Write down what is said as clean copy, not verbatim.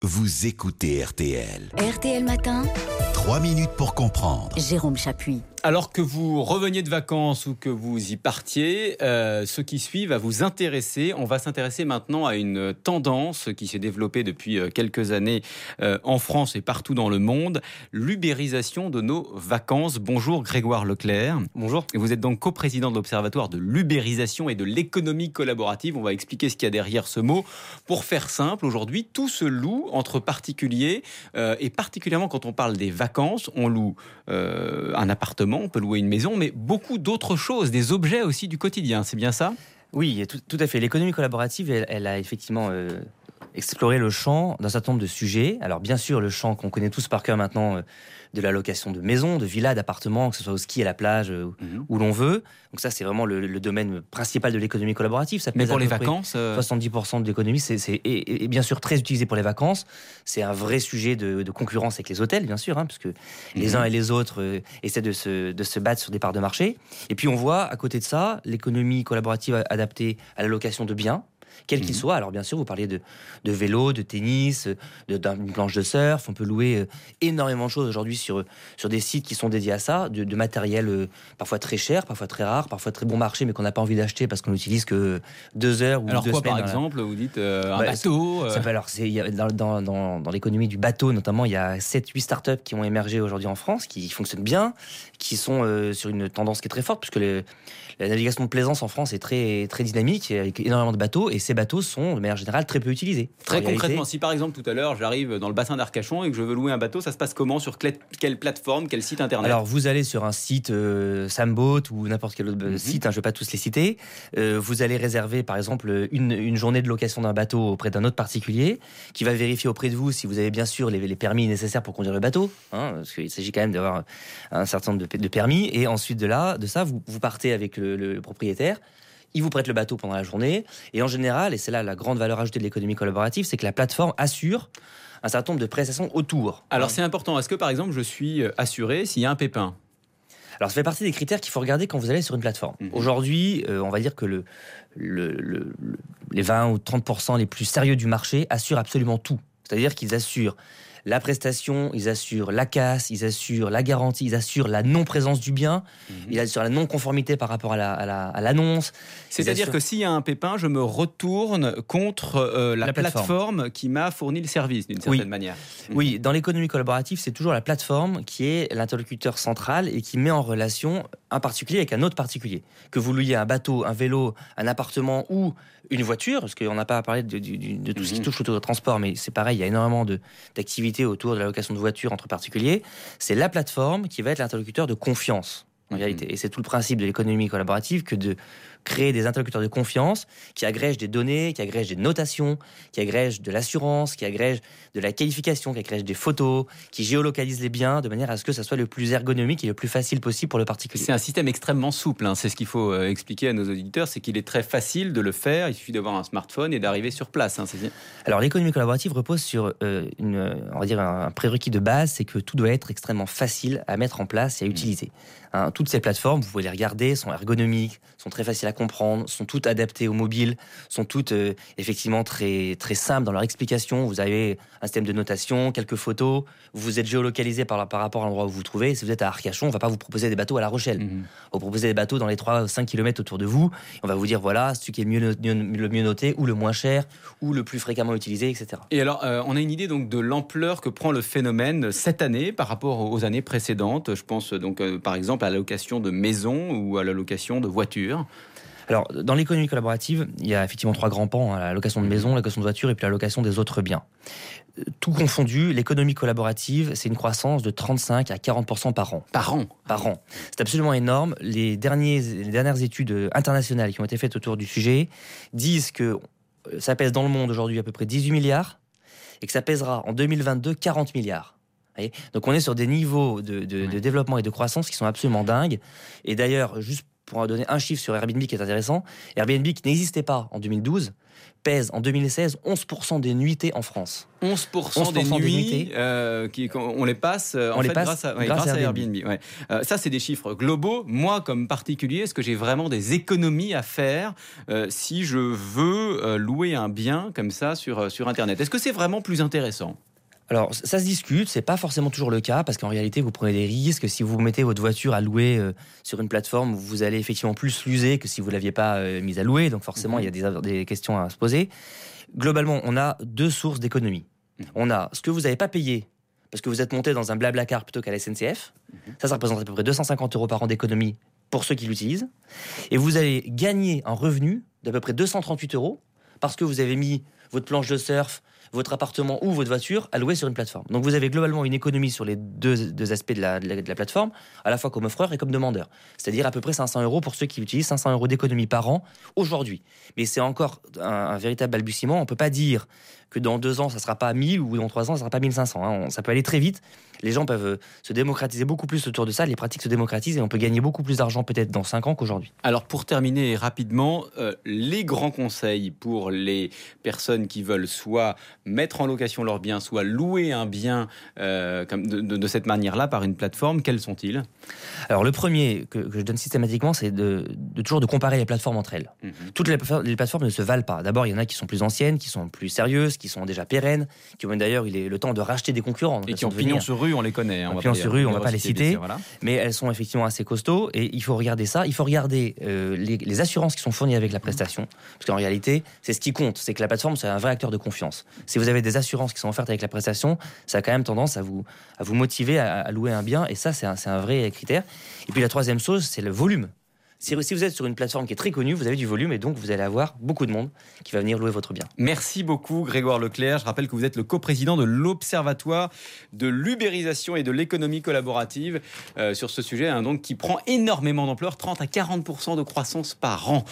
Vous écoutez RTL. RTL Matin, 3 minutes pour comprendre. Jérôme Chapuis. Alors que vous reveniez de vacances ou que vous y partiez, ce qui suit va vous intéresser. On va s'intéresser maintenant à une tendance qui s'est développée depuis quelques années en France et partout dans le monde, l'ubérisation de nos vacances. Bonjour Grégoire Leclerc. Bonjour. Vous êtes donc coprésident de l'Observatoire de l'ubérisation et de l'économie collaborative. On va expliquer ce qu'il y a derrière ce mot. Pour faire simple, aujourd'hui, tout se loue entre particuliers et particulièrement quand on parle des vacances, on loue un appartement, on peut louer une maison, mais beaucoup d'autres choses, des objets aussi du quotidien, c'est bien ça ? Oui, tout à fait. L'économie collaborative, elle a effectivement exploré le champ d'un certain nombre de sujets. Alors bien sûr, le champ qu'on connaît tous par cœur maintenant, de la location de maisons, de villas, d'appartements, que ce soit au ski, à la plage, où l'on veut. Donc ça, c'est vraiment le domaine principal de l'économie collaborative. Ça pèse mais pour les vacances 70% de l'économie, et bien sûr très utilisé pour les vacances. C'est un vrai sujet de concurrence avec les hôtels, bien sûr, puisque les uns et les autres essaient de se battre sur des parts de marché. Et puis on voit, à côté de ça, l'économie collaborative adaptée à la location de biens, quel qu'il soit. Alors bien sûr, vous parliez de vélo, de tennis, d'une planche de surf. On peut louer énormément de choses aujourd'hui sur des sites qui sont dédiés à ça, de matériel parfois très cher, parfois très rare, parfois très bon marché, mais qu'on n'a pas envie d'acheter parce qu'on l'utilise que 2 heures ou 2 semaines. Alors quoi, par exemple, vous dites un bateau Dans l'économie du bateau, notamment, il y a 7-8 startups qui ont émergé aujourd'hui en France, qui fonctionnent bien, qui sont sur une tendance qui est très forte, puisque la navigation de plaisance en France est très, très dynamique, avec énormément de bateaux, et ces bateaux sont, de manière générale, très peu utilisés. Très concrètement, si par exemple, tout à l'heure, j'arrive dans le bassin d'Arcachon et que je veux louer un bateau, ça se passe comment ? Sur quelle plateforme, quel site internet ? Alors, vous allez sur un site Samboat ou n'importe quel autre site, je ne vais pas tous les citer. Vous allez réserver, par exemple, une journée de location d'un bateau auprès d'un autre particulier, qui va vérifier auprès de vous si vous avez bien sûr les permis nécessaires pour conduire le bateau, parce qu'il s'agit quand même d'avoir un certain nombre de permis. Et ensuite de ça, vous partez avec le propriétaire. Il vous prête le bateau pendant la journée. Et en général, et c'est là la grande valeur ajoutée de l'économie collaborative, c'est que la plateforme assure un certain nombre de prestations autour. Alors c'est important. Est-ce que par exemple, je suis assuré s'il y a un pépin ? Alors ça fait partie des critères qu'il faut regarder quand vous allez sur une plateforme. Aujourd'hui, on va dire que les 20 ou 30% les plus sérieux du marché assurent absolument tout. C'est-à-dire qu'ils assurent la prestation, ils assurent la casse, ils assurent la garantie, ils assurent la non-présence du bien, ils assurent la non-conformité par rapport à l'annonce. C'est-à-dire que s'il y a un pépin, je me retourne contre la plateforme qui m'a fourni le service, d'une certaine manière. Oui, dans l'économie collaborative, c'est toujours la plateforme qui est l'interlocuteur central et qui met en relation un particulier avec un autre particulier. Que vous louiez un bateau, un vélo, un appartement ou une voiture, parce qu'on n'a pas parlé de tout ce qui touche autour du transport, mais c'est pareil, il y a énormément d'activités autour de la location de voitures entre particuliers. C'est la plateforme qui va être l'interlocuteur de confiance, en réalité. Et c'est tout le principe de l'économie collaborative que de créer des interlocuteurs de confiance qui agrègent des données, qui agrègent des notations, qui agrègent de l'assurance, qui agrègent de la qualification, qui agrègent des photos, qui géolocalisent les biens de manière à ce que ça soit le plus ergonomique et le plus facile possible pour le particulier. C'est un système extrêmement souple, c'est ce qu'il faut expliquer à nos auditeurs, c'est qu'il est très facile de le faire, il suffit d'avoir un smartphone et d'arriver sur place. Alors l'économie collaborative repose sur on va dire un prérequis de base, c'est que tout doit être extrêmement facile à mettre en place et à utiliser. Toutes ces plateformes, vous pouvez les regarder, sont ergonomiques, sont très faciles à comprendre, sont toutes adaptées au mobile, sont toutes effectivement très, très simples dans leur explication. Vous avez un système de notation, quelques photos, vous êtes géolocalisé par rapport à l'endroit où vous vous trouvez. Si vous êtes à Arcachon, on ne va pas vous proposer des bateaux à La Rochelle. On va vous proposer des bateaux dans les 3-5 km autour de vous. On va vous dire, voilà, celui qui est le mieux noté, ou le moins cher, ou le plus fréquemment utilisé, etc. Et alors, on a une idée donc de l'ampleur que prend le phénomène cette année par rapport aux années précédentes. Je pense donc par exemple à la location de maisons ou à la location de voitures. Alors, dans l'économie collaborative, il y a effectivement 3 grands pans, la location de maison, la location de voiture et puis la location des autres biens. Tout confondu, l'économie collaborative, c'est une croissance de 35 à 40% par an. Par an. C'est absolument énorme. Les dernières études internationales qui ont été faites autour du sujet disent que ça pèse dans le monde aujourd'hui à peu près 18 milliards et que ça pèsera en 2022 40 milliards. Donc on est sur des niveaux de développement et de croissance qui sont absolument dingues. Et d'ailleurs, juste pour donner un chiffre sur Airbnb qui est intéressant, Airbnb qui n'existait pas en 2012 pèse en 2016 11% des nuitées en France. 11% des nuits, on les passe, grâce à Airbnb. Ouais. Ça, c'est des chiffres globaux. Moi, comme particulier, est-ce que j'ai vraiment des économies à faire si je veux louer un bien comme ça sur Internet? Est-ce que c'est vraiment plus intéressant? Alors, ça se discute, c'est pas forcément toujours le cas, parce qu'en réalité, vous prenez des risques. Si vous mettez votre voiture à louer sur une plateforme, vous allez effectivement plus l'user que si vous l'aviez pas mise à louer. Donc forcément, il y a des questions à se poser. Globalement, on a deux sources d'économie. On a ce que vous n'avez pas payé, parce que vous êtes monté dans un Blablacar plutôt qu'à la SNCF. Ça représente à peu près 250 € par an d'économie pour ceux qui l'utilisent. Et vous allez gagner un revenu d'à peu près 238 €, parce que vous avez mis votre planche de surf, votre appartement ou votre voiture à louer sur une plateforme. Donc vous avez globalement une économie sur les deux aspects de la plateforme, à la fois comme offreur et comme demandeur. C'est-à-dire à peu près 500 € pour ceux qui utilisent 500 € d'économie par an aujourd'hui. Mais c'est encore un véritable balbutiement. On ne peut pas dire que dans 2 ans, ça ne sera pas 1000 ou dans 3 ans, ça ne sera pas 1500. Ça peut aller très vite. Les gens peuvent se démocratiser beaucoup plus autour de ça. Les pratiques se démocratisent et on peut gagner beaucoup plus d'argent peut-être dans 5 ans qu'aujourd'hui. Alors pour terminer rapidement, les grands conseils pour les personnes qui veulent soit mettre en location leur bien, soit louer un bien de cette manière-là par une plateforme, quels sont-ils? Alors le premier que je donne systématiquement, c'est de toujours de comparer les plateformes entre elles. Toutes les plateformes ne se valent pas. D'abord, il y en a qui sont plus anciennes, qui sont plus sérieuses, qui sont déjà pérennes, qui ont d'ailleurs le temps de racheter des concurrents. Et qui ont pignon sur rue, on les connaît. Pignon sur rue, on ne va pas les citer, mais elles sont effectivement assez costauds et il faut regarder ça. Il faut regarder les assurances qui sont fournies avec la prestation, parce qu'en réalité, c'est ce qui compte, c'est que la plateforme, c'est un vrai acteur de confiance. Si vous avez des assurances qui sont offertes avec la prestation, ça a quand même tendance à vous motiver à louer un bien, et ça, c'est un vrai critère. Et puis la troisième chose, c'est le volume. Si vous êtes sur une plateforme qui est très connue, vous avez du volume et donc vous allez avoir beaucoup de monde qui va venir louer votre bien. Merci beaucoup Grégoire Leclerc. Je rappelle que vous êtes le coprésident de l'Observatoire de l'ubérisation et de l'économie collaborative sur ce sujet, donc qui prend énormément d'ampleur, 30 à 40% de croissance par an.